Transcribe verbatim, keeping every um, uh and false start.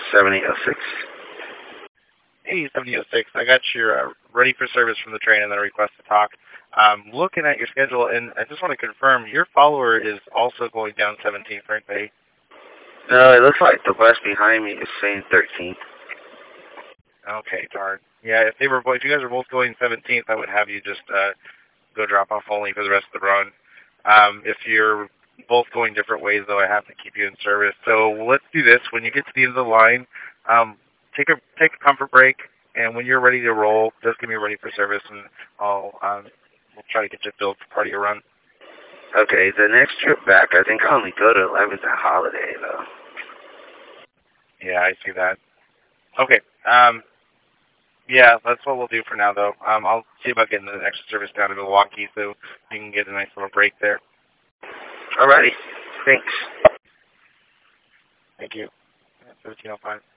seven eight oh six. Hey, seventy oh six. I got your uh, ready for service from the train and then a request to talk. Um, looking at your schedule, and I just want to confirm, your follower is also going down seventeenth, right, Bay? No, it looks like the bus behind me is saying thirteenth. Okay, darn. Yeah, if they were, if you guys were both going seventeenth, I would have you just uh, go drop off only for the rest of the run. Um, if you're both going different ways, though, I have to keep you in service. So let's do this. When you get to the end of the line, um, take a take a comfort break, and when you're ready to roll, just give me ready for service, and I'll um, we'll try to get you filled for part of your run. Okay, the next trip back, I think I only go to eleventh and Holiday, though. Yeah, I see that. Okay. Um, yeah, that's what we'll do for now, though. Um, I'll see about getting the extra service down to Milwaukee so you can get a nice little break there. Alrighty. Thanks. Thank you. fifteen oh five.